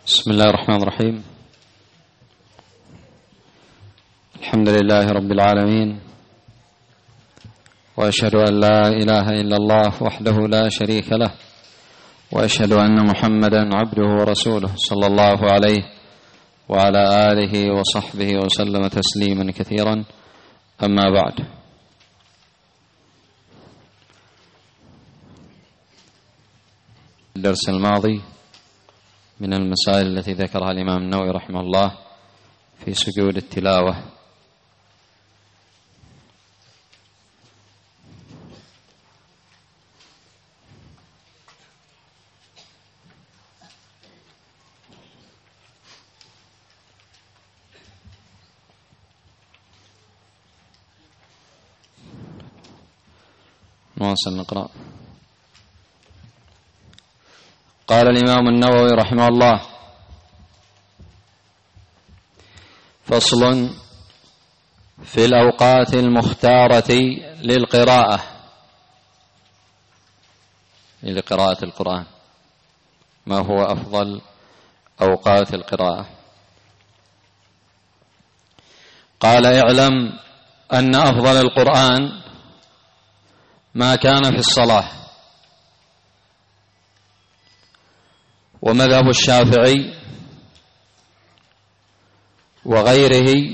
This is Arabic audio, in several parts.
بسم الله الرحمن الرحيم. الحمد لله رب العالمين، وأشهد أن لا إله إلا الله وحده لا شريك له، وأشهد أن محمدا عبده ورسوله صلى الله عليه وعلى آله وصحبه وسلم تسليما كثيرا. أما بعد، الدرس الماضي من المسائل التي ذكرها الإمام النووي رحمه الله في سجود التلاوة. نواصل نقرأ. قال الإمام النووي رحمه الله: فصل في الأوقات المختارة لقراءة القرآن. ما هو أفضل أوقات القراءة؟ قال: اعلم أن أفضل القرآن ما كان في الصلاة. ومذهب الشافعي وغيره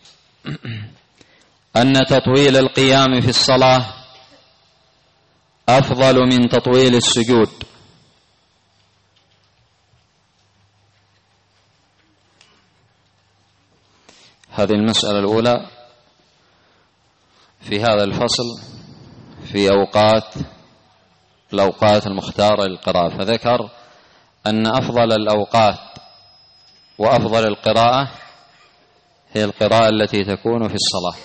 أن تطويل القيام في الصلاة أفضل من تطويل السجود. هذه المسألة الأولى في هذا الفصل في الأوقات المختارة للقراءة، فذكر أن أفضل الأوقات وأفضل القراءة هي القراءة التي تكون في الصلاة.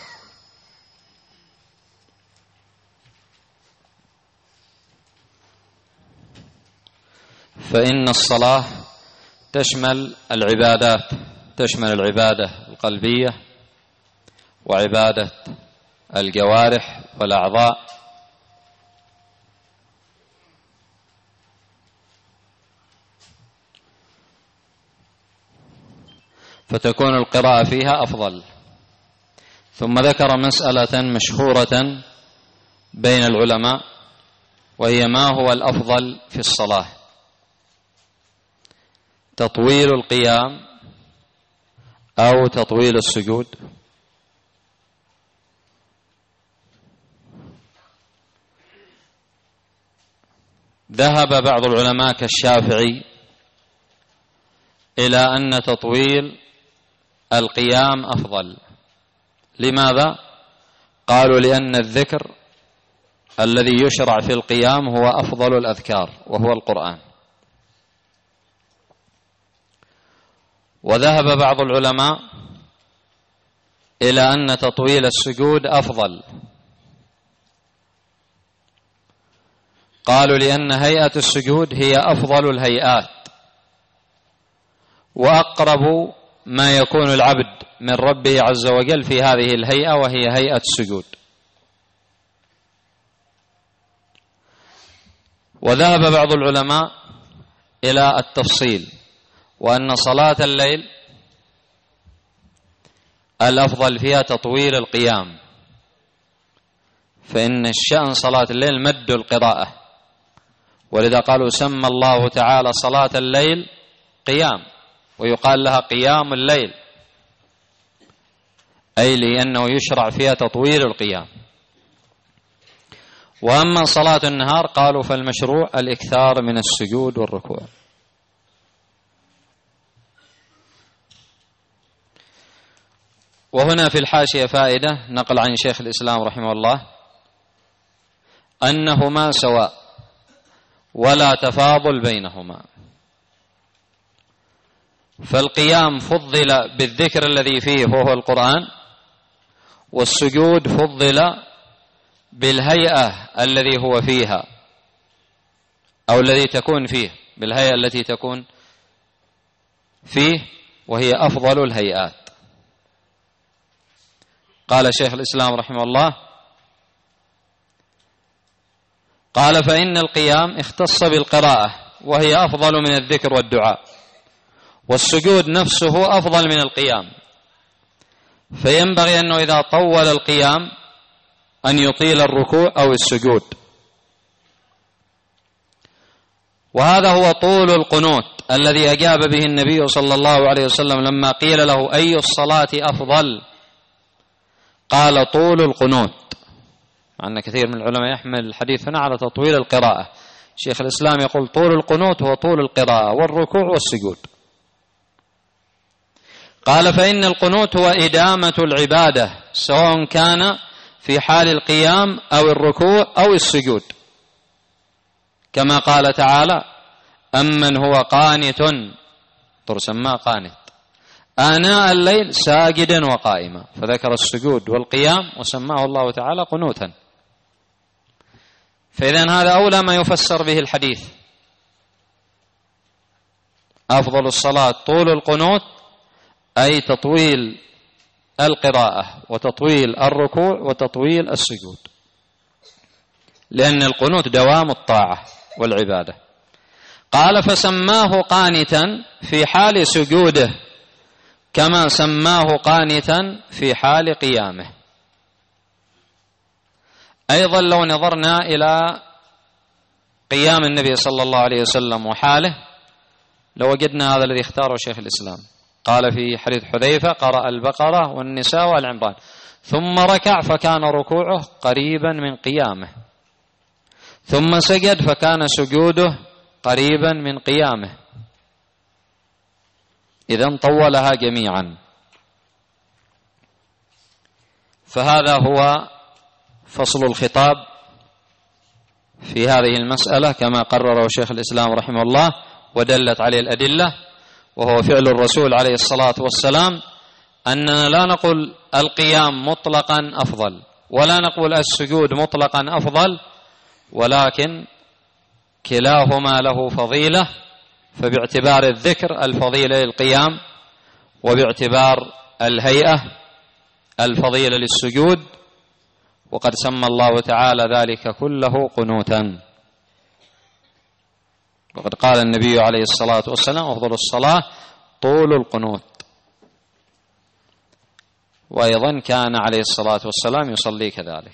فإن الصلاة تشمل العبادات، تشمل العبادة القلبية وعبادة الجوارح والأعضاء، فتكون القراءة فيها أفضل. ثم ذكر مسألة مشهورة بين العلماء، وهي ما هو الأفضل في الصلاة: تطويل القيام أو تطويل السجود. ذهب بعض العلماء كالشافعي إلى أن تطويل القيام أفضل. لماذا؟ قالوا: لأن الذكر الذي يشرع في القيام هو أفضل الأذكار وهو القرآن. وذهب بعض العلماء إلى أن تطويل السجود أفضل. قالوا: لأن هيئة السجود هي أفضل الهيئات، وأقرب ما يكون العبد من ربه عز وجل في هذه الهيئة، وهي هيئة السجود. وذهب بعض العلماء إلى التفصيل، وأن صلاة الليل الأفضل فيها تطويل القيام، فإن الشأن صلاة الليل مد القراءة، ولذا قالوا: سمى الله تعالى صلاة الليل قيام، ويقال لها قيام الليل، أي لأنه يشرع فيها تطويل القيام. وأما صلاة النهار قالوا فالمشروع الإكثار من السجود والركوع. وهنا في الحاشية فائدة نقل عن شيخ الإسلام رحمه الله أنهما سواء ولا تفاضل بينهما، فالقيام فضل بالذكر الذي فيه وهو القرآن، والسجود فضل بالهيئة الذي هو فيها أو الذي تكون فيه، بالهيئة التي تكون فيه، وهي أفضل الهيئات. قال شيخ الإسلام رحمه الله: قال: فإن القيام اختص بالقراءة وهي أفضل من الذكر والدعاء، والسجود نفسه أفضل من القيام، فينبغي أنه إذا طول القيام أن يطيل الركوع أو السجود. وهذا هو طول القنوت الذي أجاب به النبي صلى الله عليه وسلم لما قيل له أي الصلاة أفضل؟ قال طول القنوت، مع أن كثير من العلماء يحمل الحديث هنا على تطويل القراءة. شيخ الإسلام يقول طول القنوت هو طول القراءة والركوع والسجود. قال فإن القنوت هو إدامة العبادة سواء كان في حال القيام أو الركوع أو السجود، كما قال تعالى أمن هو قانت، تسمى قانت آناء الليل ساجدا وقائما، فذكر السجود والقيام وسماه الله تعالى قنوتا. فإذن هذا أولى ما يفسر به الحديث، أفضل الصلاة طول القنوت، أي تطويل القراءة وتطويل الركوع وتطويل السجود، لأن القنوت دوام الطاعة والعبادة. قال فسماه قانتا في حال سجوده كما سماه قانتا في حال قيامه. أيضا لو نظرنا إلى قيام النبي صلى الله عليه وسلم وحاله لوجدنا هذا الذي اختاره شيخ الإسلام. قال في حديث حذيفة قرأ البقرة والنساء والعمران ثم ركع فكان ركوعه قريبا من قيامه، ثم سجد فكان سجوده قريبا من قيامه، إذن طولها جميعا. فهذا هو فصل الخطاب في هذه المسألة كما قرره شيخ الإسلام رحمه الله ودلت عليه الأدلة، وهو فعل الرسول عليه الصلاة والسلام، أننا لا نقول القيام مطلقا أفضل ولا نقول السجود مطلقا أفضل، ولكن كلاهما له فضيلة، فباعتبار الذكر الفضيلة للقيام، وباعتبار الهيئة الفضيلة للسجود، وقد سمى الله تعالى ذلك كله قنوتا. وقد قال النبي عليه الصلاة والسلام أفضل الصلاة طول القنوت، وأيضا كان عليه الصلاة والسلام يصلي كذلك.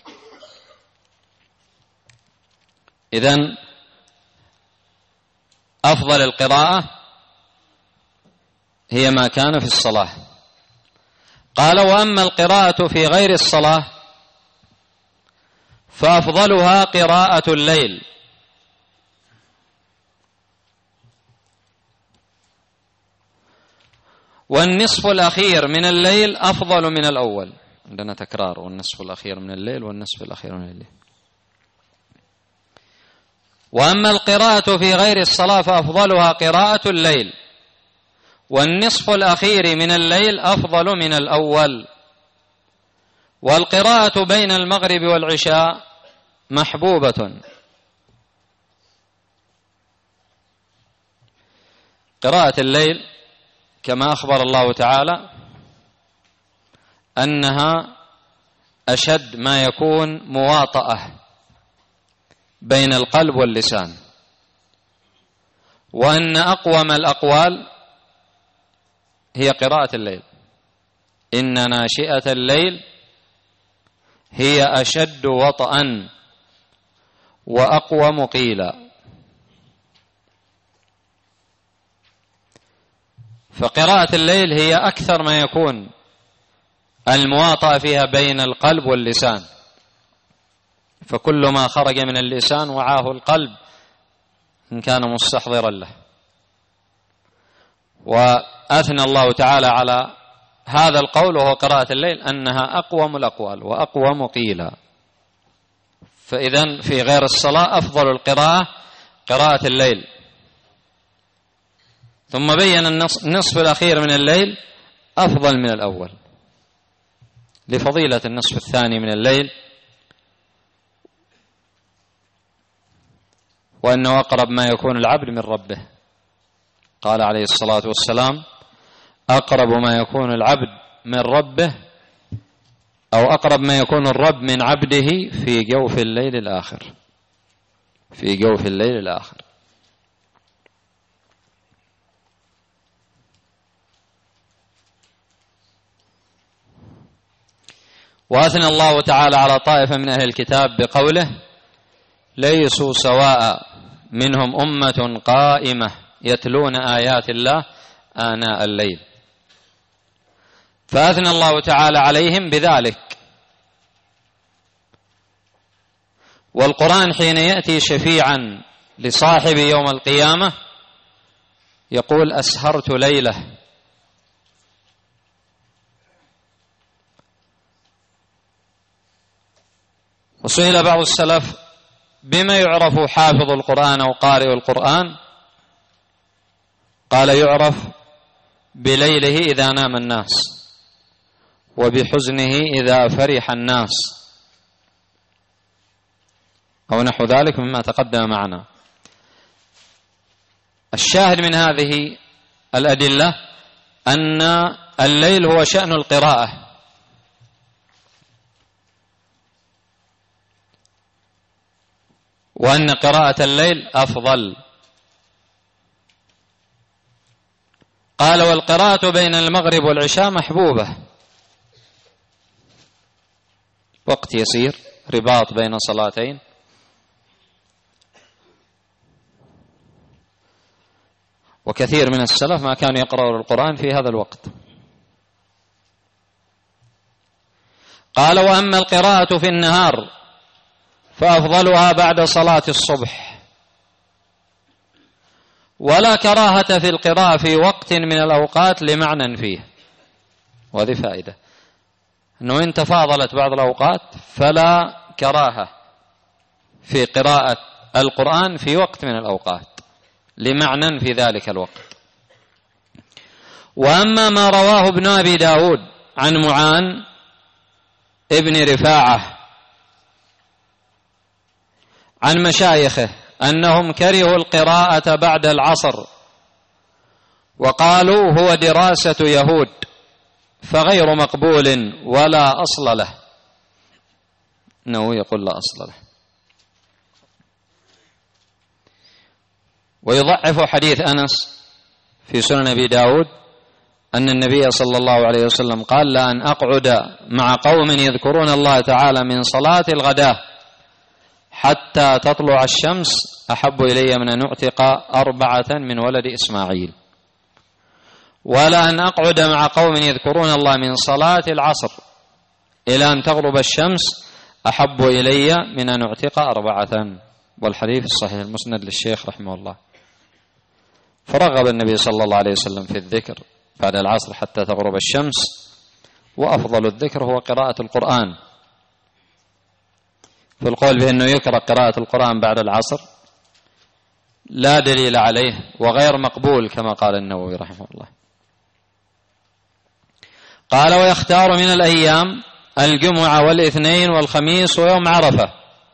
إذن أفضل القراءة هي ما كان في الصلاة. قال وأما القراءة في غير الصلاة فأفضلها قراءة الليل، والنصف الأخير من الليل أفضل من الأول. عندنا تكرار، والنصف الأخير من الليل والنصف الأخير من الليل. وأما القراءة في غير الصلاة فأفضلها قراءة الليل، والنصف الأخير من الليل أفضل من الأول. والقراءة بين المغرب والعشاء محبوبة. قراءة الليل كما أخبر الله تعالى أنها أشد ما يكون مواطأة بين القلب واللسان، وأن أقوم الأقوال هي قراءة الليل. إن ناشئة الليل هي أشد وطئا وأقوم قيلا. فقراءة الليل هي أكثر ما يكون المواطأة فيها بين القلب واللسان، فكل ما خرج من اللسان وعاه القلب إن كان مستحضرا له. وأثنى الله تعالى على هذا القول وهو قراءة الليل أنها أقوم الأقوال وأقوم قيلا. فإذن في غير الصلاة أفضل القراءة قراءة الليل. ثم بين النصف الأخير من الليل أفضل من الأول لفضيلة النصف الثاني من الليل، وأنه أقرب ما يكون العبد من ربه. قال عليه الصلاة والسلام أقرب ما يكون العبد من ربه، أو أقرب ما يكون الرب من عبده في جوف الليل الآخر، في جوف الليل الآخر. وأثنى الله تعالى على طائفة من أهل الكتاب بقوله: ليسوا سواء منهم أمة قائمة يتلون آيات الله آناء الليل. فأثنى الله تعالى عليهم بذلك. والقرآن حين يأتي شفيعا لصاحب يوم القيامة يقول: أسهرت ليلة. وسئل بعض السلف: بما يعرف حافظ القرآن أو قارئ القرآن؟ قال: يعرف بليله إذا نام الناس، وبحزنه إذا فرح الناس، أو نحو ذلك مما تقدم معنا. الشاهد من هذه الأدلة أن الليل هو شأن القراءة، وأن قراءة الليل أفضل. قال: والقراءة بين المغرب والعشاء محبوبة، وقت يسير، رباط بين صلاتين. وكثير من السلف ما كانوا يقرأون القرآن في هذا الوقت. قال: وأما القراءة في النهار فأفضلها بعد صلاة الصبح، ولا كراهة في القراءة في وقت من الأوقات لمعنى فيه. وهذه فائدة، أنه إن تفاضلت بعض الأوقات فلا كراهة في قراءة القرآن في وقت من الأوقات لمعنى في ذلك الوقت. وأما ما رواه ابن أبي داود عن معان ابن رفاعة عن مشايخه أنهم كرهوا القراءة بعد العصر، وقالوا هو دراسة يهود فغير مقبول ولا أصل له. إنه يقول لا أصل له. ويضعف حديث أنس في سنن أبي داود أن النبي صلى الله عليه وسلم قال: لأن أقعد مع قوم يذكرون الله تعالى من صلاة الغداة حتى تطلع الشمس أحب إلي من أن أعتق 4 من ولد إسماعيل، ولا أن أقعد مع قوم يذكرون الله من صلاة العصر إلى أن تغرب الشمس أحب إلي من أن أعتق 4. والحديث الصحيح المسند للشيخ رحمه الله. فرغب النبي صلى الله عليه وسلم في الذكر بعد العصر حتى تغرب الشمس، وأفضل الذكر هو قراءة القرآن. فالقول بأنه يكره قراءة القرآن بعد العصر لا دليل عليه، وغير مقبول كما قال النووي رحمه الله. قال: ويختار من الأيام الجمعة والاثنين والخميس ويوم عرفة.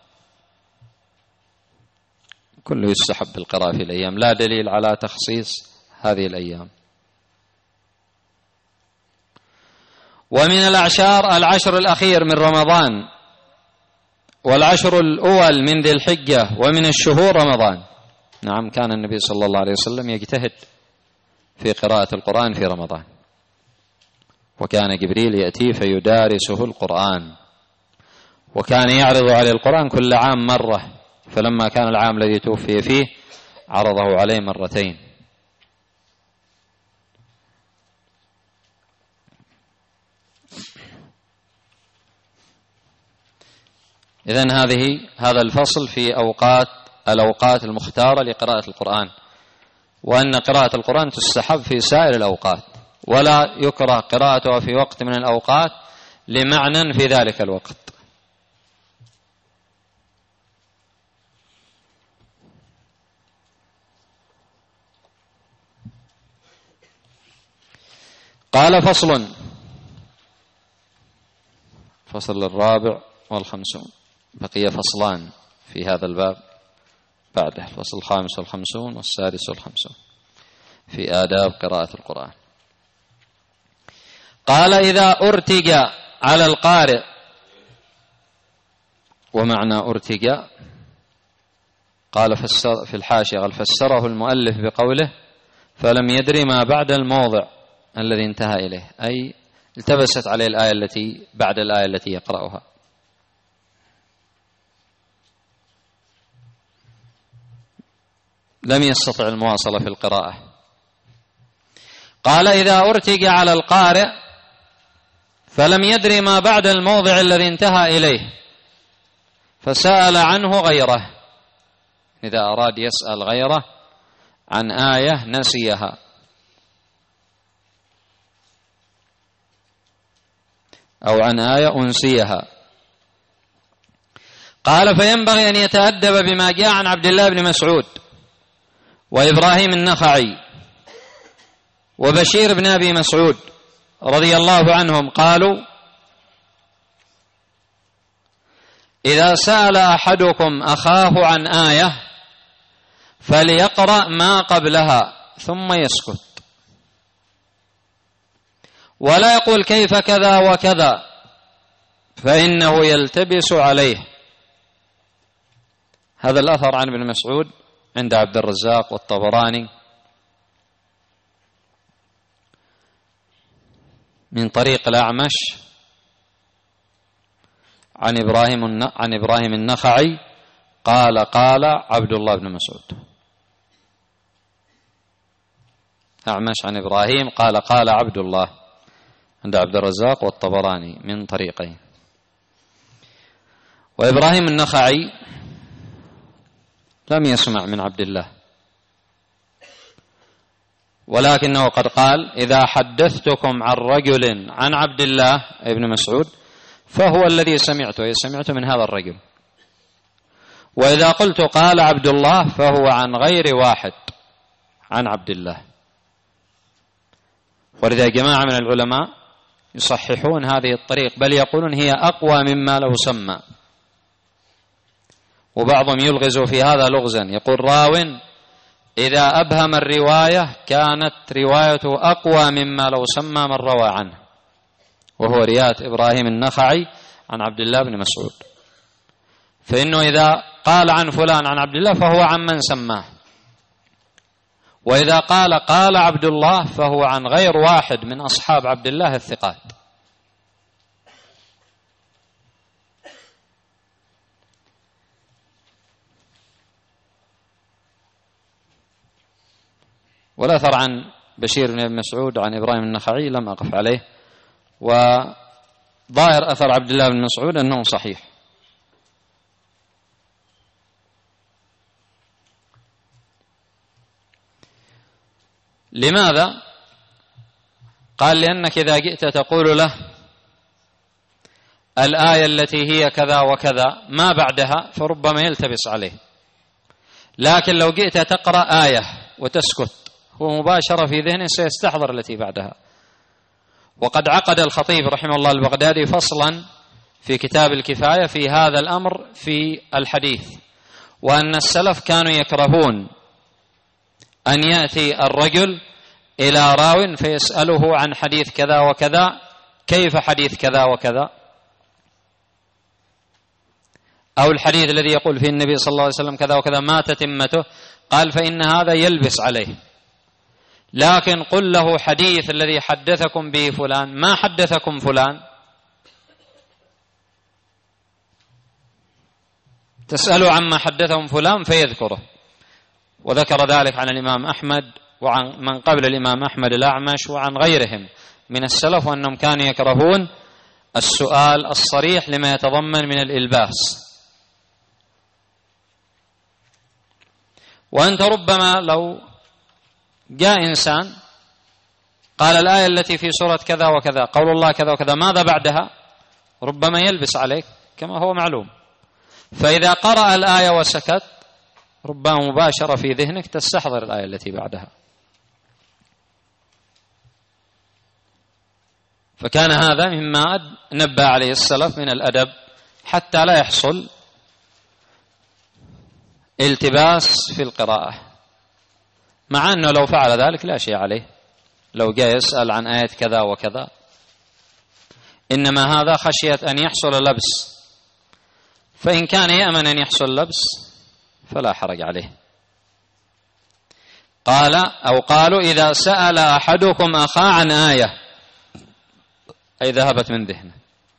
كله يستحب القراءة في الأيام، لا دليل على تخصيص هذه الأيام. ومن الأعشار 10 الأخير من رمضان، والعشر الأول من ذي الحجة، ومن الشهور رمضان. نعم، كان النبي صلى الله عليه وسلم يجتهد في قراءة القرآن في رمضان، وكان جبريل يأتي فيدارسه القرآن، وكان يعرض عليه القرآن كل عام مرة، فلما كان العام الذي توفي فيه عرضه عليه 2 مرات. إذن هذا الفصل في الأوقات المختارة لقراءة القرآن، وأن قراءة القرآن تستحب في سائر الأوقات، ولا يكره قراءتها في وقت من الأوقات لمعنى في ذلك الوقت. قال: فصل 54، بقي فصلان في هذا الباب بعده، الفصل 55 والسادس 50 في آداب قراءة القرآن. قال: إذا أرتج على القارئ. ومعنى أرتج قال في الحاشية قال: فسره المؤلف بقوله: فلم يدري ما بعد الموضع الذي انتهى إليه، أي التبست عليه الآية التي بعد الآية التي يقرأها. لم يستطع المواصلة في القراءة. قال: إذا أرتج على القارئ فلم يدري ما بعد الموضع الذي انتهى إليه فسأل عنه غيره. إذا أراد يسأل غيره عن آية نسيها أو عن آية أنسيها. قال: فينبغي أن يتأدب بما جاء عن عبد الله بن مسعود وإبراهيم النخعي وبشير بن أبي مسعود رضي الله عنهم قالوا: إذا سأل أحدكم أخاه عن آية فليقرأ ما قبلها ثم يسكت، ولا يقول كيف كذا وكذا فإنه يلتبس عليه. هذا الأثر عن ابن مسعود عند عبد الرزاق والطبراني من طريق الأعمش عن إبراهيم النخعي قال: قال عبد الله بن مسعود. أعمش عن إبراهيم قال: قال عبد الله، عند عبد الرزاق والطبراني من طريقين. وإبراهيم النخعي لم يسمع من عبد الله، ولكنه قد قال: إذا حدثتكم عن رجل عن عبد الله ابن مسعود فهو الذي سمعته من هذا الرجل، وإذا قلت قال عبد الله فهو عن غير واحد عن عبد الله. ولذا جماعة من العلماء يصححون هذه الطريق، بل يقولون هي أقوى مما لو سمى. وبعضهم يلغز في هذا لغزا، يقول: راو إذا أبهم الرواية كانت روايته أقوى مما لو سمى من روى عنه، وهو رواية إبراهيم النخعي عن عبد الله بن مسعود. فإنه إذا قال عن فلان عن عبد الله فهو عن من سماه، وإذا قال عبد الله فهو عن غير واحد من أصحاب عبد الله الثقات. والأثر عن بشير بن أبي مسعود عن إبراهيم النخعي لم أقف عليه، وظاهر أثر عبد الله بن مسعود أنه صحيح. لماذا؟ قال: لأنك إذا جئت تقول له الآية التي هي كذا وكذا ما بعدها فربما يلتبس عليه، لكن لو جئت تقرأ آية وتسكت هو مباشرة في ذهنه سيستحضر التي بعدها. وقد عقد الخطيب رحمه الله البغدادي فصلا في كتاب الكفاية في هذا الأمر في الحديث، وأن السلف كانوا يكرهون أن يأتي الرجل إلى راو فيسأله عن حديث كذا وكذا، كيف حديث كذا وكذا، أو الحديث الذي يقول فيه النبي صلى الله عليه وسلم كذا وكذا ما تتمته. قال: فإن هذا يلبس عليه. لكن قل له حديث الذي حدثكم به فلان، ما حدثكم فلان، تسألوا عما حدثهم فلان فيذكره. وذكر ذلك عن الإمام أحمد وعن من قبل الإمام أحمد الأعمش وعن غيرهم من السلف، وأنهم كانوا يكرهون السؤال الصريح لما يتضمن من الإلباس. وأنت ربما لو جاء إنسان قال الآية التي في سورة كذا وكذا قول الله كذا وكذا ماذا بعدها، ربما يلبس عليك كما هو معلوم. فإذا قرأ الآية وسكت ربما مباشرة في ذهنك تستحضر الآية التي بعدها. فكان هذا مما نبه عليه السلف من الأدب حتى لا يحصل التباس في القراءة، مع أنه لو فعل ذلك لا شيء عليه لو جاء يسأل عن آية كذا وكذا، إنما هذا خشية أن يحصل لبس، فإن كان يأمن أن يحصل لبس فلا حرج عليه. قال أو قالوا: إذا سأل أحدكم أخاه عن آية أي ذهبت من ذهنه،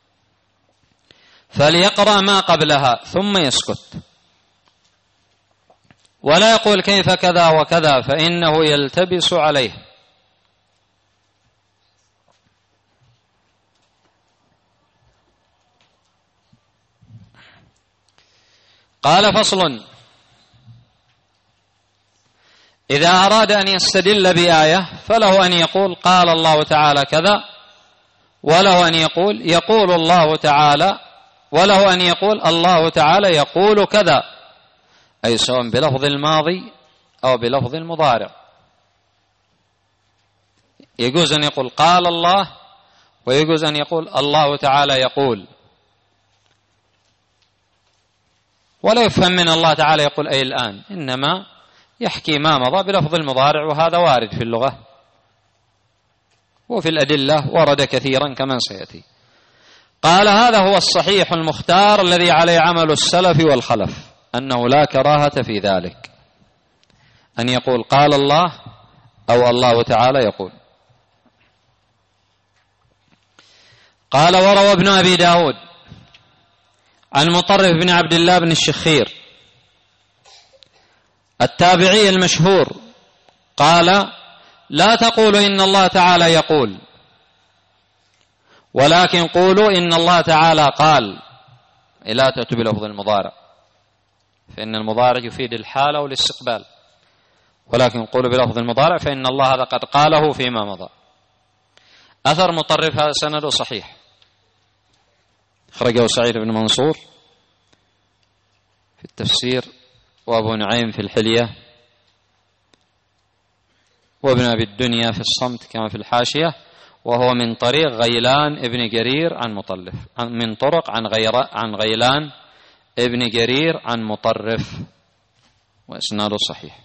فليقرأ ما قبلها ثم يسكت، ولا يقول كيف كذا وكذا فإنه يلتبس عليه. قال: فصل: إذا أراد أن يستدل بآية فله أن يقول قال الله تعالى كذا، وله أن يقول الله تعالى، وله أن يقول الله تعالى يقول كذا، أي سواء بلفظ الماضي أو بلفظ المضارع. يجوز أن يقول قال الله، ويجوز أن يقول الله تعالى يقول، ولا يفهم من الله تعالى يقول أي الآن، إنما يحكي ما مضى بلفظ المضارع، وهذا وارد في اللغة وفي الأدلة، ورد كثيرا كما سيأتي. قال: هذا هو الصحيح المختار الذي عليه عمل السلف والخلف، أنه لا كراهة في ذلك، أن يقول قال الله أو الله تعالى يقول. قال: وروى ابن أبي داود عن مطرف بن عبد الله بن الشخير التابعي المشهور قال: لا تقولوا إن الله تعالى يقول، ولكن قولوا إن الله تعالى قال، لا تأتوا بلفظ المضارع، فإن المضارع يفيد الحال أو الاستقبال، ولكن قولوا بلفظ المضارع فإن الله هذا قد قاله فيما مضى. أثر مطرف هذا سنده صحيح، أخرجه سعيد بن منصور في التفسير، وأبو نعيم في الحلية، وابن أبي الدنيا في الصمت كما في الحاشية، وهو من طريق غيلان ابن جرير عن مطلف، من طرق عن غيلان ابن جرير عن مطرف، وإسناده صحيح.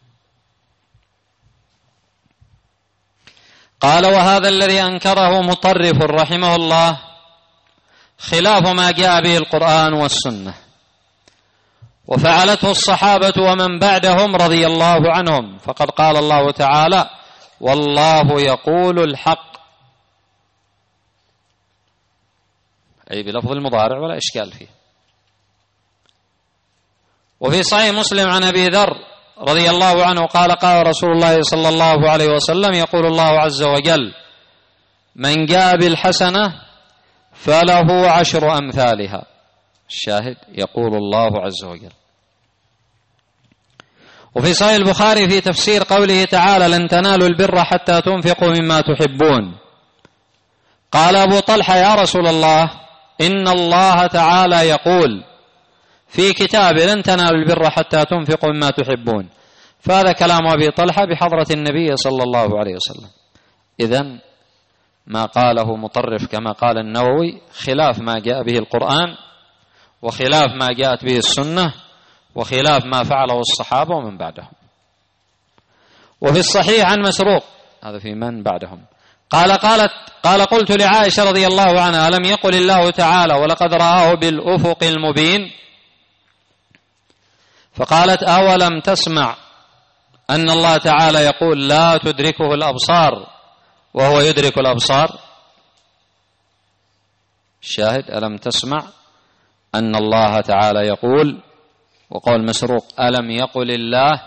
قال: وهذا الذي أنكره مطرف رحمه الله خلاف ما جاء به القرآن والسنة، وفعلته الصحابة ومن بعدهم رضي الله عنهم، فقد قال الله تعالى: والله يقول الحق، أي بلفظ المضارع ولا إشكال فيه. وفي صحيح مسلم عن أبي ذر رضي الله عنه قال: قال رسول الله صلى الله عليه وسلم: يقول الله عز وجل: من جاء بالحسنة فله 10 أمثالها. الشاهد يقول الله عز وجل. وفي صحيح البخاري في تفسير قوله تعالى: لن تنالوا البر حتى تنفقوا مما تحبون، قال أبو طلحة: يا رسول الله، إن الله تعالى يقول في كتابه: لن تنالوا البر حتى تنفقوا مما تحبون. فهذا كلام أبي طلحة بحضرة النبي صلى الله عليه وسلم. إذن ما قاله مطرف كما قال النووي خلاف ما جاء به القرآن، وخلاف ما جاءت به السنة، وخلاف ما فعله الصحابة ومن بعدهم. وفي الصحيح عن مسروق، هذا في من بعدهم، قال: قلت لعائشة رضي الله عنها: ألم يقل الله تعالى: ولقد رآه بالأفق المبين؟ فقالت: أولم تسمع أن الله تعالى يقول: لا تدركه الأبصار وهو يدرك الأبصار؟ الشاهد: ألم تسمع أن الله تعالى يقول. وقول مسروق: ألم يقل الله؟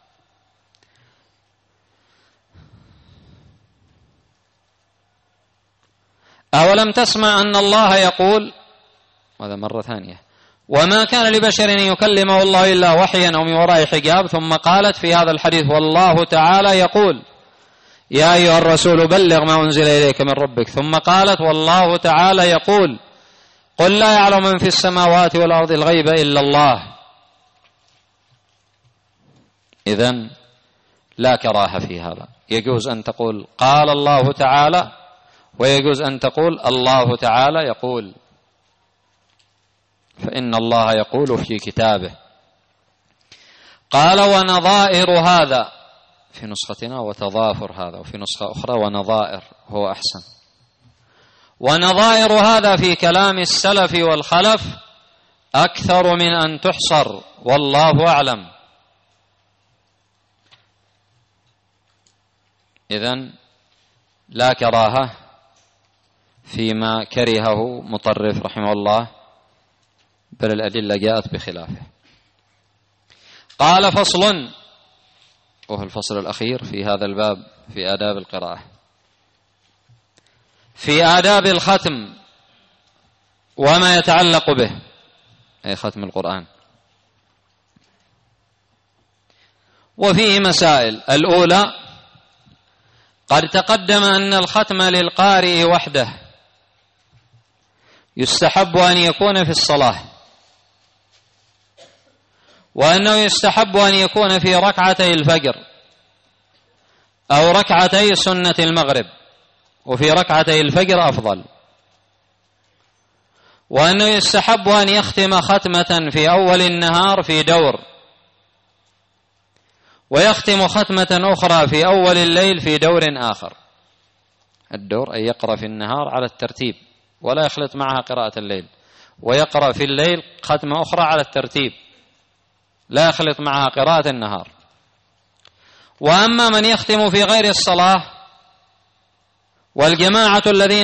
أولم تسمع أن الله يقول؟ هذا مرة ثانية: وما كان لبشر أن يكلمه الله إلا وحيا أو من وراء حجاب. ثم قالت في هذا الحديث: والله تعالى يقول: يا أيها الرسول بلغ ما أنزل إليك من ربك. ثم قالت: والله تعالى يقول: قل لا يعلم من في السماوات والأرض الغيب إلا الله. إذن لا كراهة في هذا، يجوز أن تقول قال الله تعالى، ويجوز أن تقول الله تعالى يقول، فإن الله يقول في كتابه. قال: ونظائر هذا، في نسختنا وتضافر هذا، وفي نسخة أخرى ونظائر، هو أحسن. ونظائر هذا في كلام السلف والخلف أكثر من أن تحصر، والله أعلم. إذن لا كراهة فيما كرهه مطرف رحمه الله، بل الأدلة جاءت بخلافه. قال: فصل، وهو الفصل الأخير في هذا الباب في آداب القراءة، في آداب الختم وما يتعلق به، أي ختم القرآن. وفيه مسائل. الأولى: قد تقدم أن الختم للقارئ وحده يستحب أن يكون في الصلاة، وأنه يستحب أن يكون في ركعتي الفجر أو ركعتي سنة المغرب، وفي ركعتي الفجر أفضل، وأنه يستحب أن يختم ختمة في أول النهار في دور، ويختم ختمة أخرى في أول الليل في دور آخر. الدور أي يقرأ في النهار على الترتيب ولا يخلط معها قراءة الليل، ويقرأ في الليل ختمة أخرى على الترتيب لا يخلط معها قراءة النهار. وأما من يختم في غير الصلاة والجماعة الذين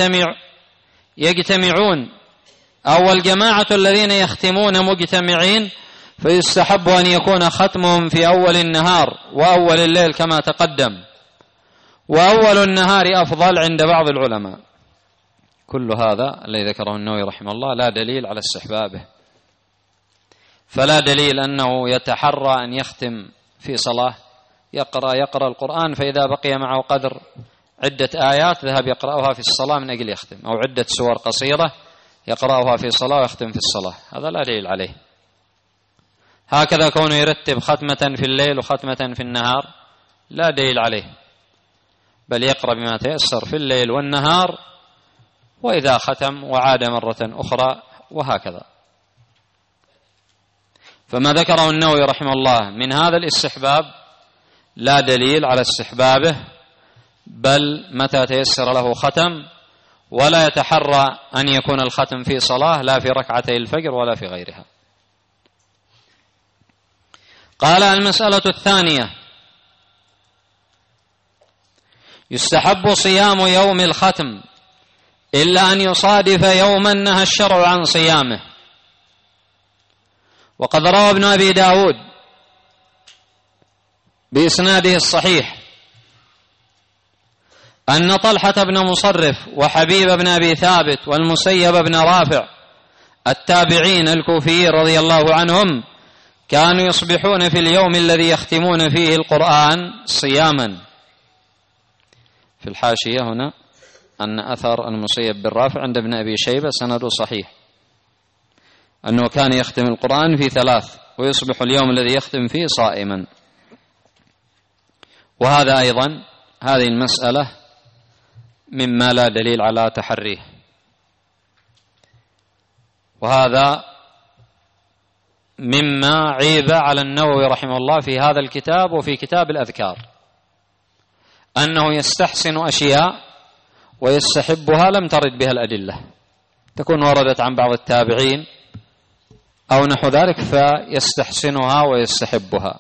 يجتمعون أو الجماعة الذين يختمون مجتمعين، فيستحب أن يكون ختمهم في أول النهار وأول الليل كما تقدم، وأول النهار أفضل عند بعض العلماء. كل هذا الذي ذكره النووي رحمه الله لا دليل على استحبابه، فلا دليل أنه يتحرى أن يختم في صلاة، يقرأ القرآن، فإذا بقي معه قدر عدة آيات ذهب يقرأها في الصلاة من أجل يختم، أو عدة سور قصيرة يقرأها في صلاة ويختم في الصلاة، هذا لا دليل عليه. هكذا كونه يرتب ختمة في الليل وختمة في النهار لا دليل عليه، بل يقرأ بما تيسر في الليل والنهار، وإذا ختم وعاد مرة أخرى، وهكذا. فما ذكره النووي رحمه الله من هذا الاستحباب لا دليل على استحبابه، بل متى تيسر له ختم، ولا يتحرى أن يكون الختم في صلاة لا في ركعتي الفجر ولا في غيرها. قال: المسألة الثانية: يستحب صيام يوم الختم إلا أن يصادف يوما نهى الشرع عن صيامه. وقد روى ابن أبي داود بإسناده الصحيح أن طلحة بن مصرف وحبيب بن أبي ثابت والمسيب بن رافع التابعين الكوفيين رضي الله عنهم كانوا يصبحون في اليوم الذي يختمون فيه القرآن صياما. في الحاشية هنا أن أثر المسيب بن رافع عند ابن أبي شيبة سنده صحيح، أنه كان يختم القرآن في 3 ويصبح اليوم الذي يختم فيه صائما. وهذا أيضا هذه المسألة مما لا دليل على تحريه، وهذا مما عيب على النووي رحمه الله في هذا الكتاب وفي كتاب الأذكار، أنه يستحسن أشياء ويستحبها لم ترد بها الأدلة، تكون وردت عن بعض التابعين أو نحو ذلك فيستحسنها ويستحبها.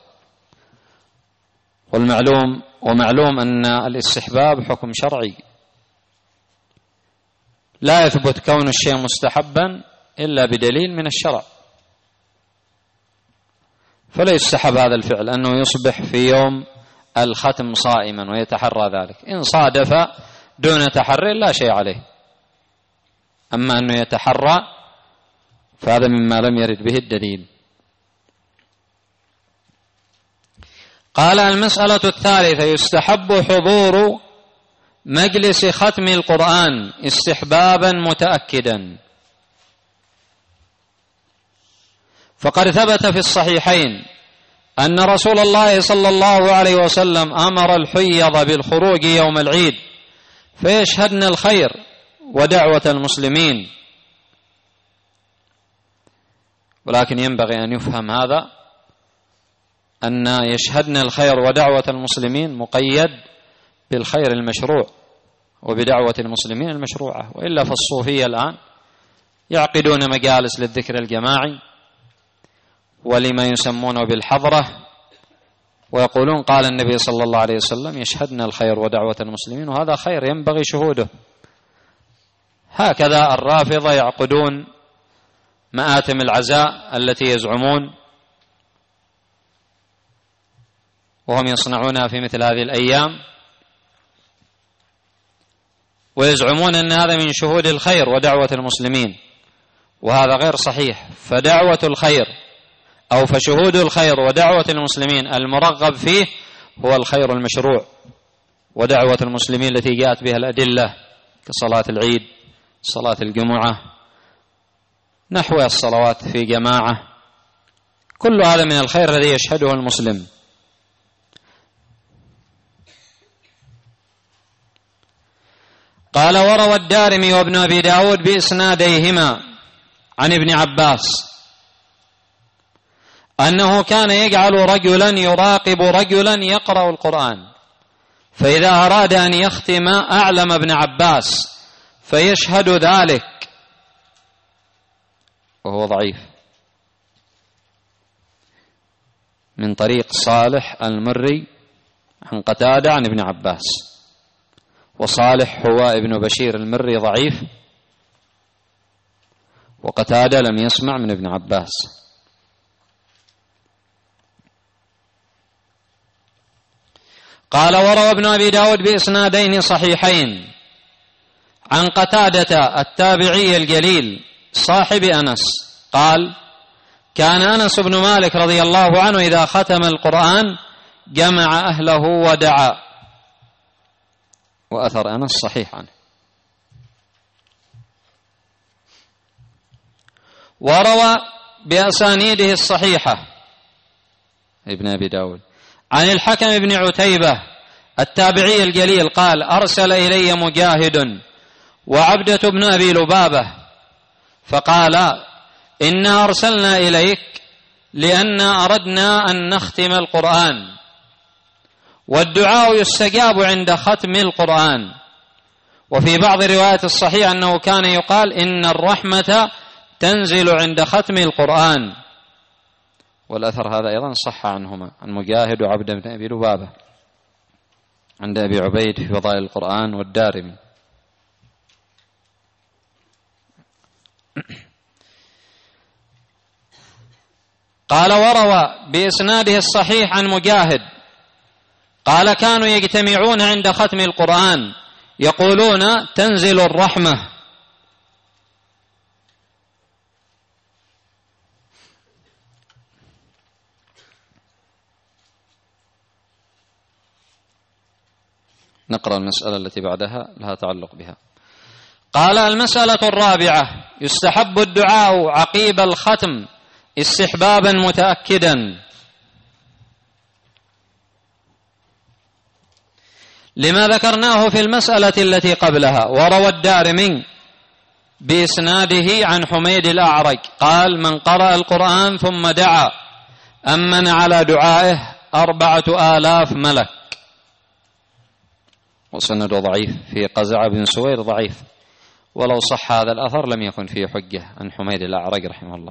ومعلوم أن الاستحباب حكم شرعي، لا يثبت كون الشيء مستحبا إلا بدليل من الشرع، فلا يستحب هذا الفعل أنه يصبح في يوم الختم صائما ويتحرى ذلك. إن صادف دون تحري لا شيء عليه، أما أنه يتحرى فهذا مما لم يرد به الدليل. قال: المسألة الثالثة: يستحب حضور مجلس ختم القرآن استحبابا متأكدا. فقد ثبت في الصحيحين أن رسول الله صلى الله عليه وسلم أمر الحيض بالخروج يوم العيد فيشهدن الخير ودعوة المسلمين. ولكن ينبغي أن يفهم هذا أن يشهدن الخير ودعوة المسلمين مقيد بالخير المشروع وبدعوة المسلمين المشروعة، وإلا فالصوفية الآن يعقدون مجالس للذكر الجماعي ولما يسمونه بالحضرة، ويقولون قال النبي صلى الله عليه وسلم يشهدن الخير ودعوة المسلمين، وهذا خير ينبغي شهوده، هكذا الرافضة يعقدون مآتم العزاء التي يزعمون وهم يصنعونها في مثل هذه الأيام، ويزعمون أن هذا من شهود الخير ودعوة المسلمين، وهذا غير صحيح. فدعوة الخير أو فشهود الخير ودعوة المسلمين المرغب فيه هو الخير المشروع، ودعوة المسلمين التي جاءت بها الأدلة كصلاة العيد، صلاة الجمعة، نحو الصلوات في جماعة، كل هذا من الخير الذي يشهده المسلم. قال: وروى الدارمي وابن أبي داود بإسناديهما عن ابن عباس أنه كان يجعل رجلا يراقب رجلا يقرأ القرآن، فإذا أراد أن يختم أعلم ابن عباس فيشهد ذلك، وهو ضعيف، من طريق صالح المري عن قتادة عن ابن عباس، وصالح هو ابن بشير المري ضعيف، وقتادة لم يسمع من ابن عباس. قال: وروى ابن أبي داود بإسنادين صحيحين عن قتادة التابعي الجليل صاحب أنس قال: كان أنس بن مالك رضي الله عنه إذا ختم القرآن جمع أهله ودعا، وأثر أنس صحيح عنه. وروى بأسانيده الصحيحة ابن أبي داود عن الحكم بن عتيبة التابعي الجليل قال: أرسل إلي مجاهد وعبدة بن أبي لبابة فقال: إنا أرسلنا إليك لأننا أردنا أن نختم القرآن، والدعاء يستجاب عند ختم القرآن. وفي بعض روايات الصحيح أنه كان يقال: إن الرحمة تنزل عند ختم القرآن. والأثر هذا أيضا صح عنهما، عن مجاهد وعبد بن أبي لبابة عند أبي عبيد في فضائل القرآن والدارمي. قال: وروى بإسناده الصحيح عن مجاهد قال: كانوا يجتمعون عند ختم القرآن يقولون: تنزل الرحمة. نقرأ المسألة التي بعدها لها تعلق بها. قال: المسألة الرابعة: يستحب الدعاء عقيب الختم استحبابا متأكدا. لما ذكرناه في المسألة التي قبلها. وروى الدارمي بإسناده عن حميد الأعرج قال: من قرأ القرآن ثم دعا أمن على دعائه 4000 ملك. وسند ضعيف، في قزع بن سوير ضعيف، ولو صح هذا الأثر لم يكن فيه حجة عن حميد الأعرج رحمه الله.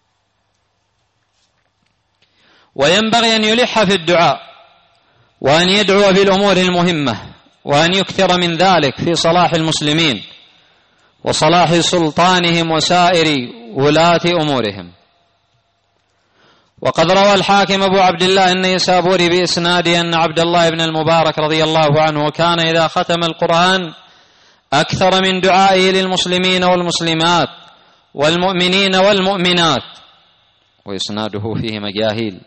وينبغي أن يلح في الدعاء، وأن يدعو بالأمور المهمة، وأن يكثر من ذلك في صلاح المسلمين وصلاح سلطانهم وسائر ولاة أمورهم. وقد روى الحاكم أبو عبد الله النيسابوري بإسناده أن عبد الله بن المبارك رضي الله عنه كان إذا ختم القرآن أكثر من دعائه للمسلمين والمسلمات والمؤمنين والمؤمنات، وإسناده فيه مجاهيل.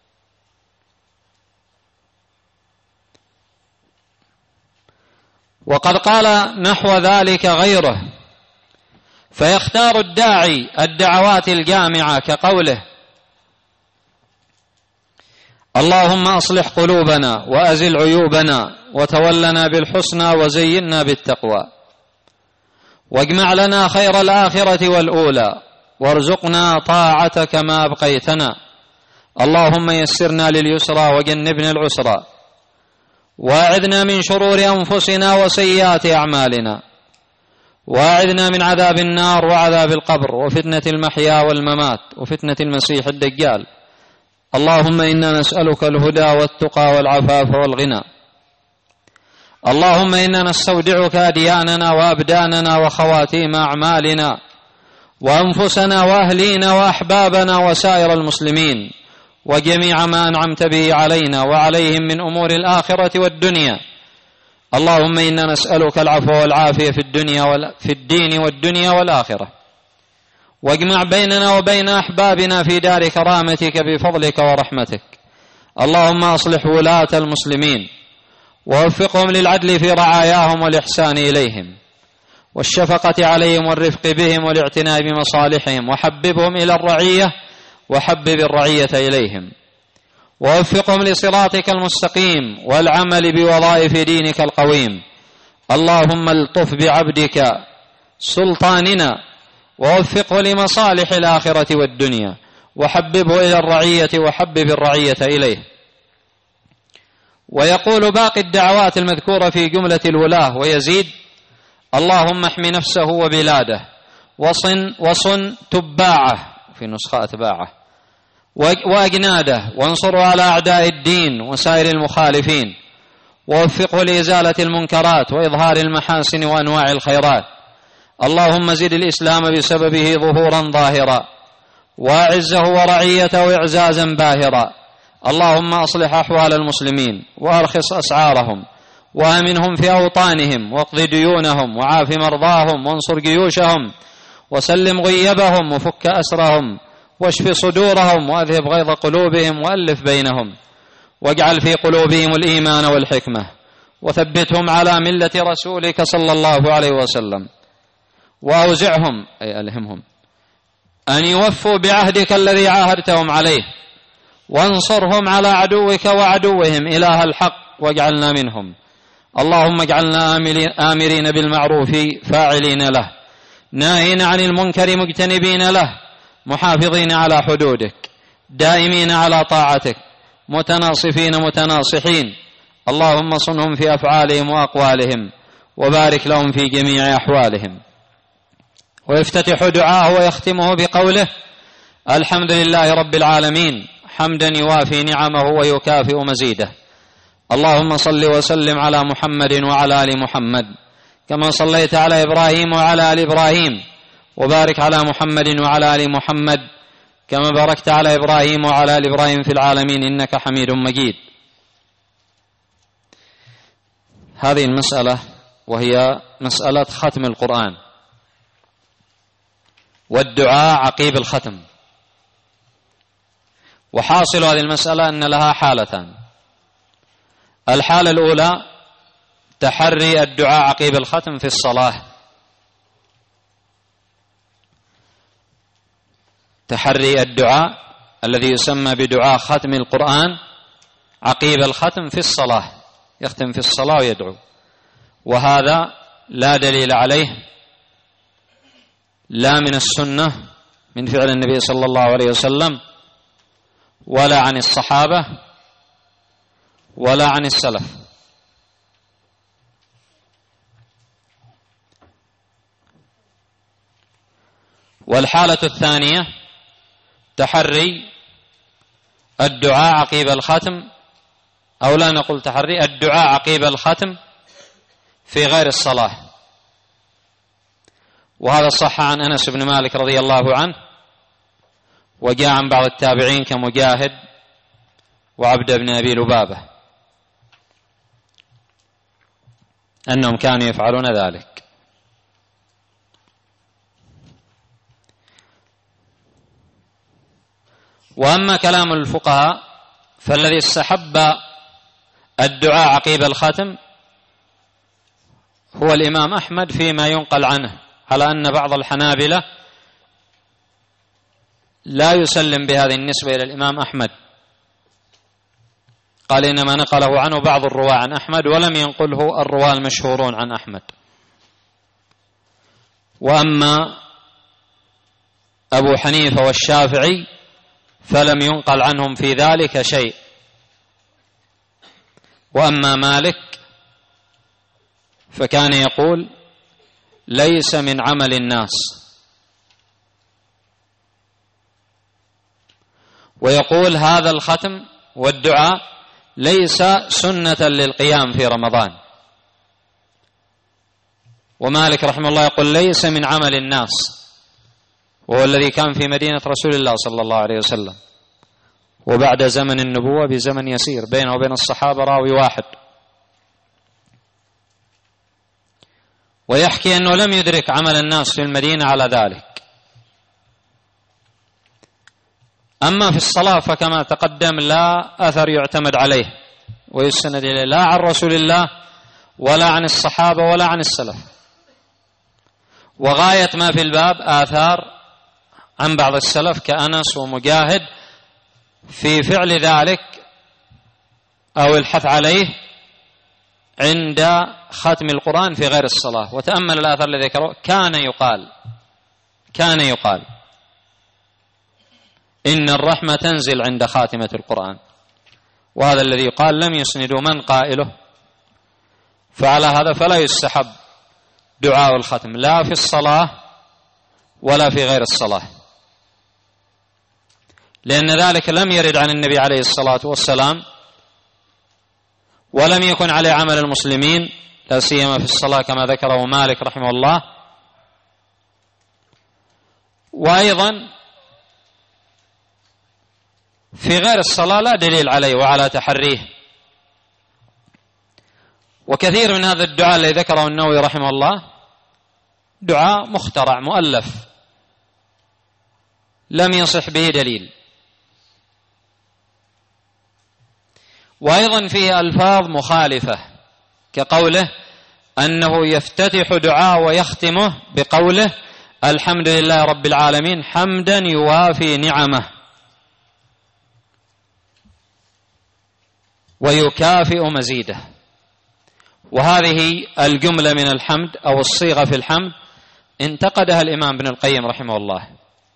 وقد قال نحو ذلك غيره، فيختار الداعي الدعوات الجامعة كقوله: اللهم أصلح قلوبنا وأزل عيوبنا وتولنا بالحسنى وزينا بالتقوى، واجمع لنا خير الآخرة والأولى، وارزقنا طاعتك ما أبقيتنا، اللهم يسرنا لليسرى وجنبنا العسرى، واعذنا من شرور أنفسنا وسيئات أعمالنا، واعذنا من عذاب النار وعذاب القبر وفتنة المحيا والممات وفتنة المسيح الدجال، اللهم إنا نسألك الهدى والتقى والعفاف والغنى، اللهم إنا نستودعك أدياننا وأبداننا وخواتيم أعمالنا وأنفسنا وأهلينا وأحبابنا وسائر المسلمين وجميع ما أنعمت به علينا وعليهم من أمور الآخرة والدنيا. اللهم إنا نسألك العفو والعافية في الدين والدنيا والآخرة، واجمع بيننا وبين أحبابنا في دار كرامتك بفضلك ورحمتك. اللهم أصلح ولاة المسلمين ووفقهم للعدل في رعاياهم والإحسان إليهم والشفقة عليهم والرفق بهم والاعتناء بمصالحهم، وحببهم إلى الرعية وحبب الرعية إليهم، ووفقهم لصراطك المستقيم والعمل بوظائف دينك القويم. اللهم الطف بعبدك سلطاننا ووفقه لمصالح الآخرة والدنيا، وحببه إلى الرعية وحبب الرعية إليه. ويقول باقي الدعوات المذكورة في جملة الولاة ويزيد: اللهم احم نفسه وبلاده وصن تباعه في نسخة أتباعه وأجناده، وانصره على أعداء الدين وسائر المخالفين، ووفقه لإزالة المنكرات وإظهار المحاسن وأنواع الخيرات. اللهم زد الإسلام بسببه ظهورا ظاهرا، وأعزه ورعيته إعزازا باهرا. اللهم أصلح أحوال المسلمين وأرخص أسعارهم وآمنهم في أوطانهم، واقض ديونهم وعاف مرضاهم، وانصر جيوشهم وسلم غيبهم وفك أسرهم واشف صدورهم وأذهب غيظ قلوبهم وألف بينهم، واجعل في قلوبهم الإيمان والحكمة، وثبتهم على ملة رسولك صلى الله عليه وسلم. وأوزعهم أي ألهمهم أن يوفوا بعهدك الذي عاهدتهم عليه، وانصرهم على عدوك وعدوهم إله الحق واجعلنا منهم. اللهم اجعلنا آمرين بالمعروف فاعلين له، ناهين عن المنكر مجتنبين له، محافظين على حدودك، دائمين على طاعتك، متناصفين متناصحين. اللهم صنهم في أفعالهم وأقوالهم، وبارك لهم في جميع أحوالهم. ويفتتح دعاءه ويختمه بقوله: الحمد لله رب العالمين، حمدا يوافي نعمه ويكافئ مزيده. اللهم صل وسلم على محمد وعلى آل محمد كما صليت على إبراهيم وعلى آل إبراهيم، وبارك على محمد وعلى آل محمد كما باركت على إبراهيم وعلى آل إبراهيم في العالمين إنك حميد مجيد. هذه المسألة وهي مسألة ختم القرآن والدعاء عقيب الختم. وحاصل هذه المسألة أن لها حالتان: الحالة الأولى تحري الدعاء عقيب الختم في الصلاة، تحري الدعاء الذي يسمى بدعاء ختم القرآن عقيب الختم في الصلاة، يختم في الصلاة ويدعو، وهذا لا دليل عليه لا من السنة من فعل النبي صلى الله عليه وسلم، ولا عن الصحابة، ولا عن السلف. والحالة الثانية تحري الدعاء عقيب الختم، أو لا نقول تحري الدعاء عقيب الختم في غير الصلاة. وهذا صح عن أنس بن مالك رضي الله عنه، وجاء عن بعض التابعين كمجاهد وعبد بن أبي لبابة أنهم كانوا يفعلون ذلك. وأما كلام الفقهاء فالذي استحب الدعاء عقيب الختم هو الإمام أحمد فيما ينقل عنه، على أن بعض الحنابلة لا يسلم بهذه النسبة إلى الإمام أحمد، قال إنما نقله عنه بعض الرواة عن أحمد ولم ينقله الرواة المشهورون عن أحمد. وأما أبو حنيفة والشافعي فلم ينقل عنهم في ذلك شيء. وأما مالك فكان يقول ليس من عمل الناس، ويقول هذا الختم والدعاء ليس سنة للقيام في رمضان، ومالك رحمه الله يقول ليس من عمل الناس، وهو الذي كان في مدينة رسول الله صلى الله عليه وسلم، وبعد زمن النبوة بزمن يسير بينه وبين الصحابة راوي واحد، ويحكي أنه لم يدرك عمل الناس في المدينة على ذلك. أما في الصلاة فكما تقدم لا أثر يعتمد عليه ويستند إليه، لا عن رسول الله ولا عن الصحابة ولا عن السلف، وغاية ما في الباب آثار عن بعض السلف كأنس ومجاهد في فعل ذلك أو الحث عليه عند ختم القرآن في غير الصلاة. وتأمل الآثار الذي ذكره، كان يقال إن الرحمة تنزل عند خاتمة القرآن، وهذا الذي يقال لم يسندوا من قائله، فعلى هذا فلا يستحب دعاء الختم لا في الصلاة ولا في غير الصلاة، لأن ذلك لم يرد عن النبي عليه الصلاة والسلام، ولم يكن عليه عمل المسلمين لا سيما في الصلاة كما ذكره مالك رحمه الله. وأيضا في غير الصلاة لا دليل عليه وعلى تحريه، وكثير من هذا الدعاء الذي ذكره النووي رحمه الله دعاء مخترع مؤلف لم يصح به دليل، وأيضا فيه ألفاظ مخالفة كقوله أنه يفتتح دعاء ويختمه بقوله الحمد لله رب العالمين حمدا يوافي نعمه ويكافئ مزيده. وهذه الجملة من الحمد أو الصيغة في الحمد انتقدها الإمام ابن القيم رحمه الله،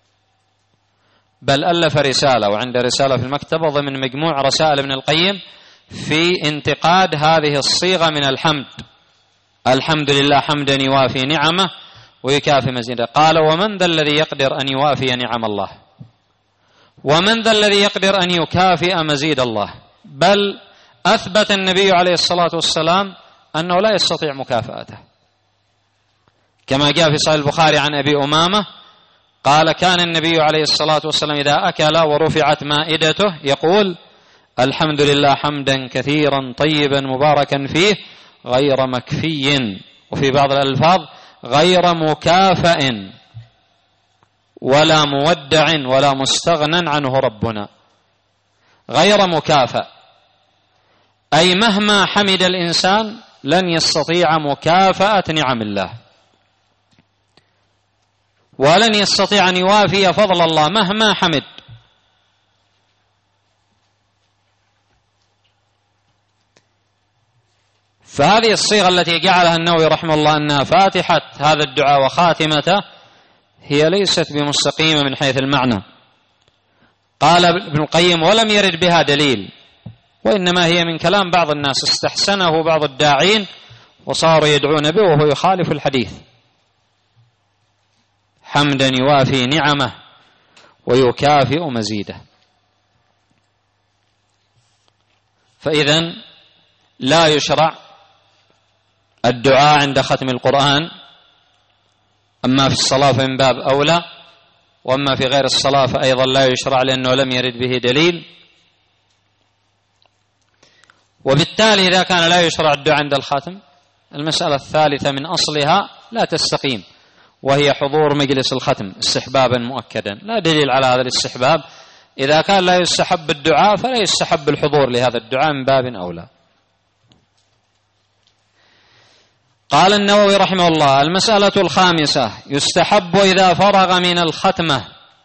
بل ألف رسالة، وعند رسالة في المكتبة ضمن مجموع رسائل ابن القيم في انتقاد هذه الصيغة من الحمد، الحمد لله حمدا يوافي نعمه ويكافئ مزيده. قال ومن ذا الذي يقدر أن يوافي نعم الله، ومن ذا الذي يقدر أن يكافئ مزيد الله؟ بل أثبت النبي عليه الصلاة والسلام أنه لا يستطيع مكافأته، كما جاء في صحيح البخاري عن أبي أمامة قال كان النبي عليه الصلاة والسلام إذا أكل ورفعت مائدته يقول الحمد لله حمدا كثيرا طيبا مباركا فيه غير مكفي، وفي بعض الألفاظ غير مكافئ ولا مودع ولا مستغنى عنه ربنا. غير مكافئ أي مهما حمد الإنسان لن يستطيع مكافأة نعم الله، ولن يستطيع أن يوافي فضل الله مهما حمد. فهذه الصيغة التي جعلها النووي رحمه الله أنها فاتحة هذا الدعاء وخاتمته هي ليست بمستقيمة من حيث المعنى. قال ابن القيم ولم يرد بها دليل، وإنما هي من كلام بعض الناس استحسنه بعض الداعين وصاروا يدعون به وهو يخالف الحديث، حمدا يوافي نعمه ويكافئ مزيده. فإذن لا يشرع الدعاء عند ختم القرآن، أما في الصلاة فمن باب أولى، وأما في غير الصلاة فأيضا لا يشرع لأنه لم يرد به دليل. وبالتالي إذا كان لا يشرع الدعاء عند الختم، المسألة الثالثة من أصلها لا تستقيم، وهي حضور مجلس الختم استحبابا مؤكدا. لا دليل على هذا الاستحباب، إذا كان لا يستحب الدعاء فلا يستحب الحضور لهذا الدعاء من باب أولى. قال النووي رحمه الله المسألة الخامسة يستحب إذا فرغ من الختمة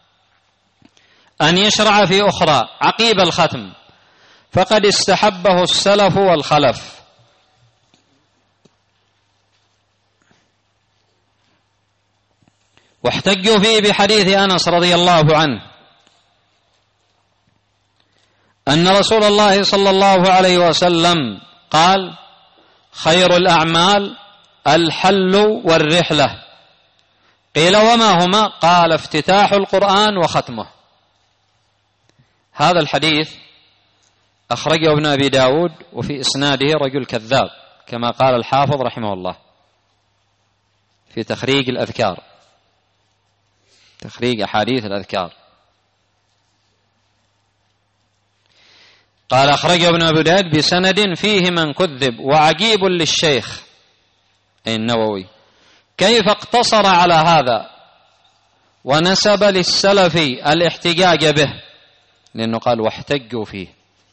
أن يشرع في أخرى عقيب الختم، فقد استحبه السلف والخلف. واحتجوا فيه بحديث أنس رضي الله عنه أن رسول الله صلى الله عليه وسلم قال خير الأعمال الحل والرحلة. قيل وما هما؟ قال افتتاح القرآن وختمه. هذا الحديث أخرجه ابن أبي داود وفي إسناده رجل كذاب كما قال الحافظ رحمه الله. في تخريج الأذكار، تخريج أحاديث الأذكار. قال أخرجه ابن أبي داود بسند فيه من كذب. وعجيب للشيخ أي النووي كيف اقتصر على هذا ونسب للسلف الاحتجاج به، لأنه قال واحتجوا فيه،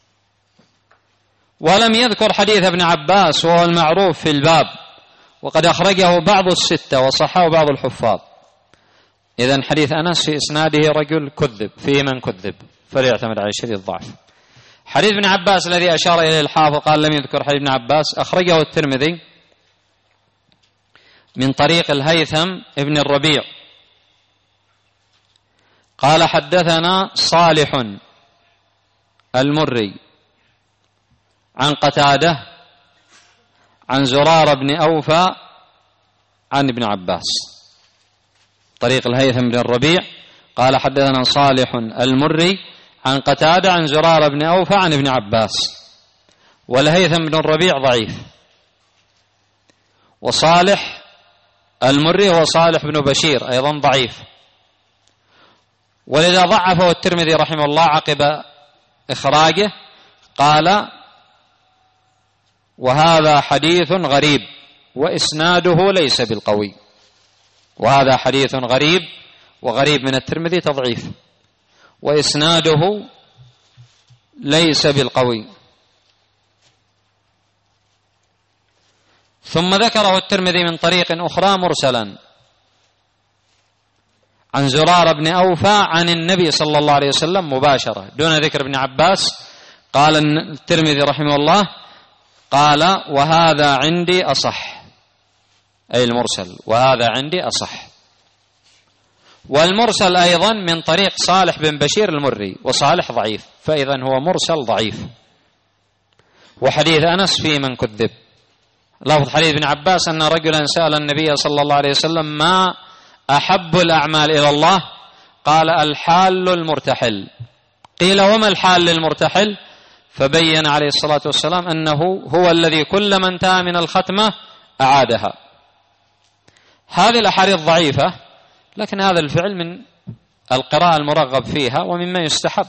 ولم يذكر حديث ابن عباس وهو المعروف في الباب، وقد أخرجه بعض الستة وصححه بعض الحفاظ. إذن حديث أنس في إسناده رجل كذب، فيه من كذب، فليعتمد على شديد الضعف. حديث ابن عباس الذي أشار إليه الحافظ قال لم يذكر حديث ابن عباس، أخرجه الترمذي من طريق الهيثم ابن الربيع قال حدثنا صالح المري عن قتادة عن زرار بن أوفى عن ابن عباس. طريق الهيثم بن الربيع قال حدثنا صالح المري عن قتادة عن زرار بن أوفى عن ابن عباس. والهيثم بن الربيع ضعيف، وصالح المري هو صالح بن بشير أيضا ضعيف، ولذا ضعفه الترمذي رحمه الله عقب إخراجه. قال وهذا حديث غريب وإسناده ليس بالقوي. وهذا حديث غريب، وغريب من الترمذي تضعيف، وإسناده ليس بالقوي. ثم ذكره الترمذي من طريق أخرى مرسلا عن زرار بن أوفى عن النبي صلى الله عليه وسلم مباشرة دون ذكر ابن عباس. قال الترمذي رحمه الله قال وهذا عندي أصح، أي المرسل، وهذا عندي أصح. والمرسل أيضا من طريق صالح بن بشير المري، وصالح ضعيف، فإذا هو مرسل ضعيف. وحديث أنس فيه من كذب. لفظ حديث ابن عباس أن رجلا سأل النبي صلى الله عليه وسلم ما أحب الأعمال إلى الله؟ قال الحال المرتحل. قيل وما الحال للمرتحل؟ فبين عليه الصلاة والسلام أنه هو الذي كلما انتهى من الختمة أعادها. هذه الأحاديث ضعيفة، لكن هذا الفعل من القراءة المرغب فيها ومما يستحب،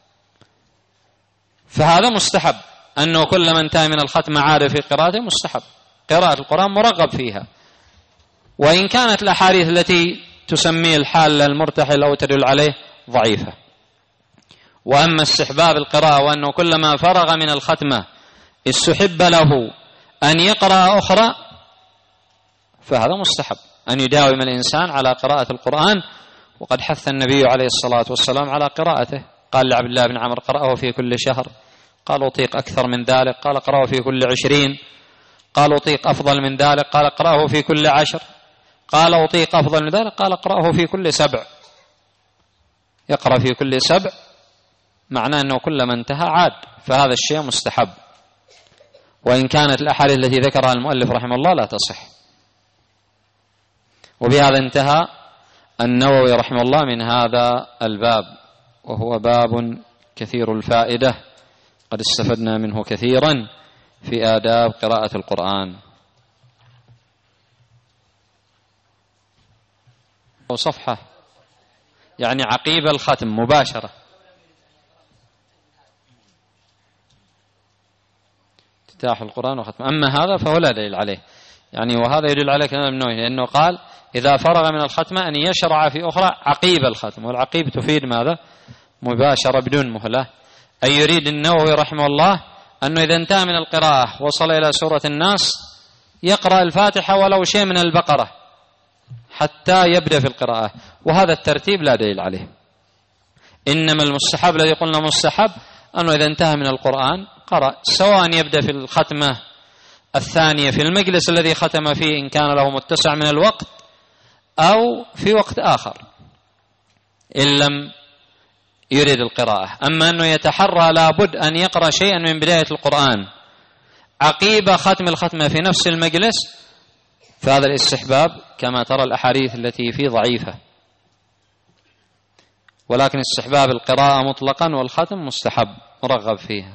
فهذا مستحب، أنه كلما انتهى من الختمة عاد في قراءته مستحب. قراءة القرآن مرغب فيها، وإن كانت الأحاديث التي تسميه الحال المرتحل أو تدل عليه ضعيفة. وأما استحباب القراءة وأنه كلما فرغ من الختمة استحب له أن يقرأ أخرى، فهذا مستحب أن يداوم الإنسان على قراءة القرآن. وقد حث النبي عليه الصلاة والسلام على قراءته، قال لعبد الله بن عمرو قرأه في كل شهر، قال أطيق أكثر من ذلك، قال قرأه في كل 20، قال أطيق أفضل من ذلك، قال اقرأه في كل 10، قال أطيق أفضل من ذلك، قال اقرأه في كل 7. يقرأ في كل 7 معناه أنه كلما انتهى عاد، فهذا الشيء مستحب، وإن كانت الأحاديث التي ذكرها المؤلف رحمه الله لا تصح. وبهذا انتهى النووي رحمه الله من هذا الباب، وهو باب كثير الفائدة، قد استفدنا منه كثيرا في آداب قراءة القرآن. وصفحة يعني عقيب الختم مباشرة. افتتاح القرآن وختم. أما هذا فهو لا دليل عليه، يعني وهذا يدل على كلام النووي، لأنه قال إذا فرغ من الختمة أن يشرع في أخرى عقيب الختم، والعقيب تفيد ماذا؟ مباشرة بدون مهلة. أي يريد النووي رحمه الله أنه إذا انتهى من القراءة وصل إلى سورة الناس يقرأ الفاتحة ولو شيء من البقرة حتى يبدأ في القراءة، وهذا الترتيب لا دليل عليه. إنما المستحب الذي قلنا مستحب أنه إذا انتهى من القرآن قرأ، سواء يبدأ في الختمة الثانية في المجلس الذي ختم فيه إن كان له متسع من الوقت، أو في وقت آخر إن لم يريد القراءة. أما أنه يتحرى لابد أن يقرأ شيئا من بداية القرآن عقيب ختم الختمة في نفس المجلس، فهذا الاستحباب كما ترى الأحاديث التي فيه ضعيفة، ولكن استحباب القراءة مطلقا والختم مستحب مرغب فيه.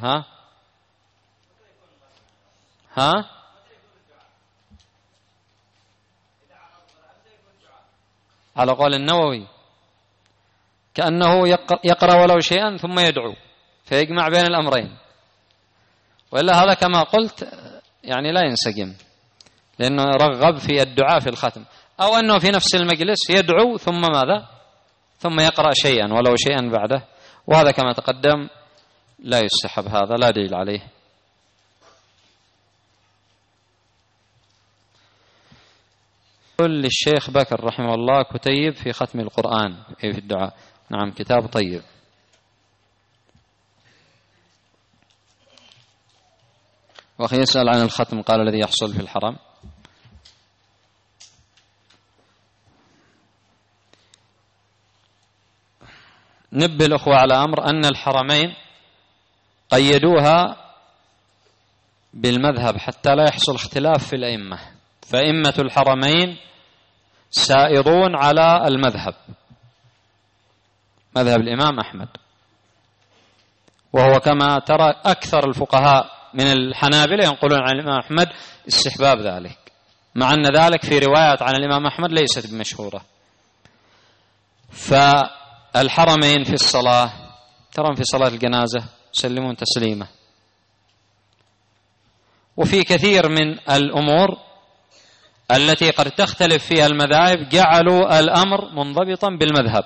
على قول النووي، كأنه يقرأ ولو شيئا ثم يدعو فيجمع بين الأمرين، وإلا هذا كما قلت يعني لا ينسجم، لأنه رغب في الدعاء في الختم، أو أنه في نفس المجلس يدعو ثم ماذا؟ ثم يقرأ شيئا ولو شيئا بعده، وهذا كما تقدم لا يستحب، هذا لا دليل عليه. قل للشيخ بكر رحمه الله كتيب في ختم القرآن في الدعاء. نعم كتاب طيب. وأخي يسأل عن الختم، قال الذي يحصل في الحرم. نبه الأخوة على أمر أن الحرمين قيدوها بالمذهب حتى لا يحصل اختلاف في الأئمة، فأئمة الحرمين سائرون على المذهب، مذهب الإمام أحمد، وهو كما ترى أكثر الفقهاء من الحنابلة ينقلون عن الإمام أحمد استحباب ذلك، مع أن ذلك في روايات عن الإمام أحمد ليست بمشهورة. فالحرمين في الصلاة، ترى في صلاة الجنازة يسلمون تسليمة، وفي كثير من الأمور التي قد تختلف فيها المذاهب جعلوا الأمر منضبطا بالمذهب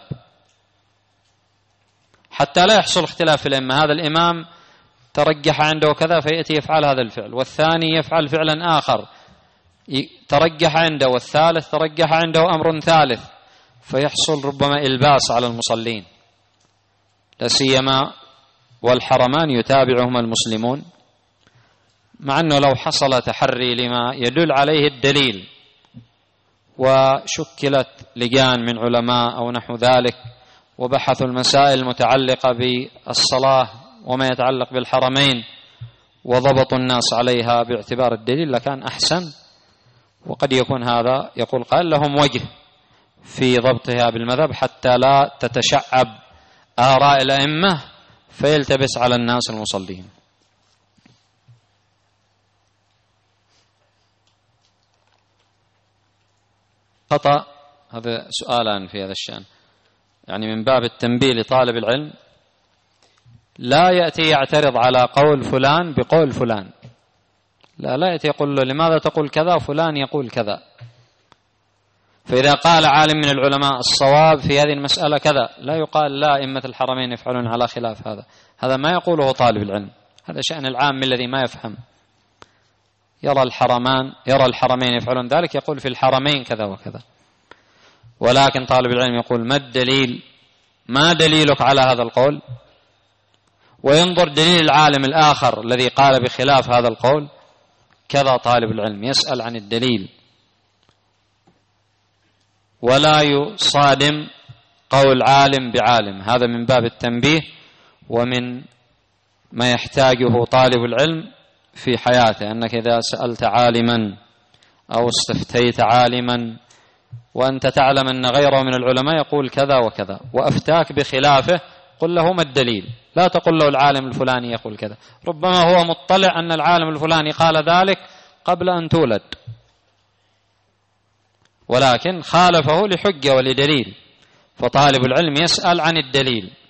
حتى لا يحصل اختلاف في الأئمة، هذا الإمام ترجح عنده كذا فيأتي يفعل هذا الفعل، والثاني يفعل فعلا آخر ترجح عنده، والثالث ترجح عنده أمر ثالث، فيحصل ربما إلباس على المصلين، لا سيما والحرمان يتابعهما المسلمون، مع أنه لو حصل تحري لما يدل عليه الدليل وشكلت لجان من علماء أو نحو ذلك وبحثوا المسائل المتعلقة بالصلاة وما يتعلق بالحرمين وضبطوا الناس عليها باعتبار الدليل لكان أحسن. وقد يكون هذا يقول قال لهم وجه في ضبطها بالمذهب حتى لا تتشعب آراء الأئمة فيلتبس على الناس المصلين. خطأ، هذا سؤالان في هذا الشأن، يعني من باب التنبيه لطالب العلم لا يأتي يعترض على قول فلان بقول فلان، لا يأتي يقول له لماذا تقول كذا وفلان يقول كذا، فإذا قال عالم من العلماء الصواب في هذه المسألة كذا لا يقال لا أئمة الحرمين يفعلون على خلاف هذا ما يقوله طالب العلم، هذا شأن العام الذي ما يفهم، يرى الحرمين يفعلون ذلك يقول في الحرمين كذا وكذا، ولكن طالب العلم يقول ما الدليل، ما دليلك على هذا القول، وينظر دليل العالم الآخر الذي قال بخلاف هذا القول، كذا طالب العلم يسأل عن الدليل ولا يصادم قول عالم بعالم، هذا من باب التنبيه ومن ما يحتاجه طالب العلم في حياته، أنك إذا سألت عالما أو استفتيت عالما وأنت تعلم أن غيره من العلماء يقول كذا وكذا وأفتاك بخلافه قل له ما الدليل، لا تقل له العالم الفلاني يقول كذا، ربما هو مطلع أن العالم الفلاني قال ذلك قبل أن تولد ولكن خالفه لحجة ولدليل، فطالب العلم يسأل عن الدليل